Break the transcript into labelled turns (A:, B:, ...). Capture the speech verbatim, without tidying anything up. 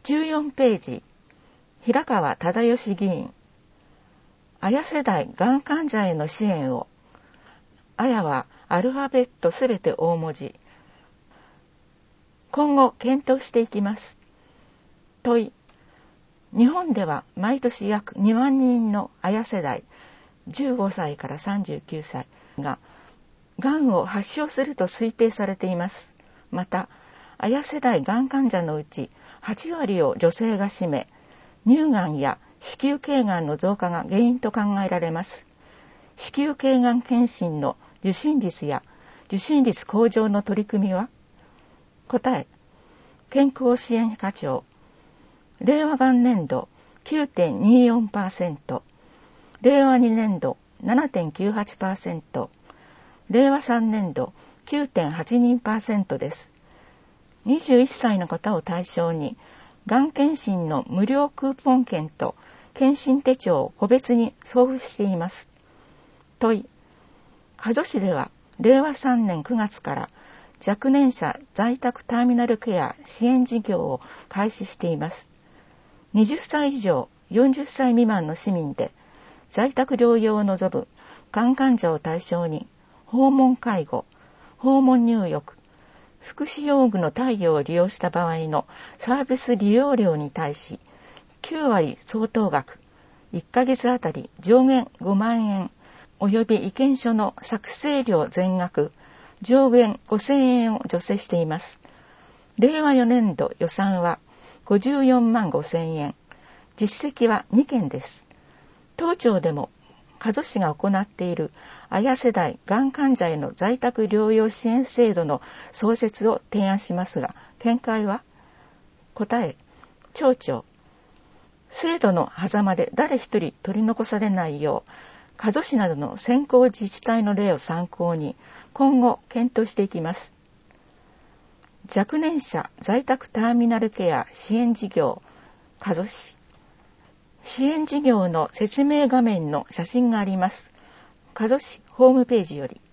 A: じゅうよんページ、平川忠義議員。綾世代がん患者への支援を。綾はアルファベットすべて大文字。今後検討していきます。問い。日本では毎年約にまんにんの綾世代、じゅうごさいからさんじゅうきゅうさいが、がんを発症すると推定されています。また、綾世代がん患者のうちはちわりを女性が占め、乳がんや子宮頸がんの増加が原因と考えられます。子宮頸がん検診の受診率や受診率向上の取り組みは？答え。健康支援課長。令和元年度 きゅうてんによんパーセント、令和にねん度 ななてんきゅうはちパーセント、令和さんねん度 きゅうてんはちにパーセント です。にじゅういっさいの方を対象に、がん検診の無料クーポン券と検診手帳を個別に送付しています。問い。加須市では令和さんねんくがつから若年者在宅ターミナルケア支援事業を開始しています。はたち以上よんじゅっさい未満の市民で在宅療養を望むがん患者を対象に訪問介護、訪問入浴、福祉用具の貸与を利用した場合のサービス利用料に対しきゅうわり相当額、いっかげつあたり上限ごまんえん及び意見書の作成料全額上限ごせんえんを助成しています。令和よねん度予算はごじゅうよんまんごせんえん、実績はにけんです。当庁でも加須市が行っている綾世代がん患者への在宅療養支援制度の創設を提案しますが、見解は？答え。町長。制度の狭間で誰一人取り残されないよう、加須市などの先行自治体の例を参考に今後検討していきます。若年者在宅ターミナルケア支援事業、加須市。支援事業の説明画面の写真があります。加須市ホームページより。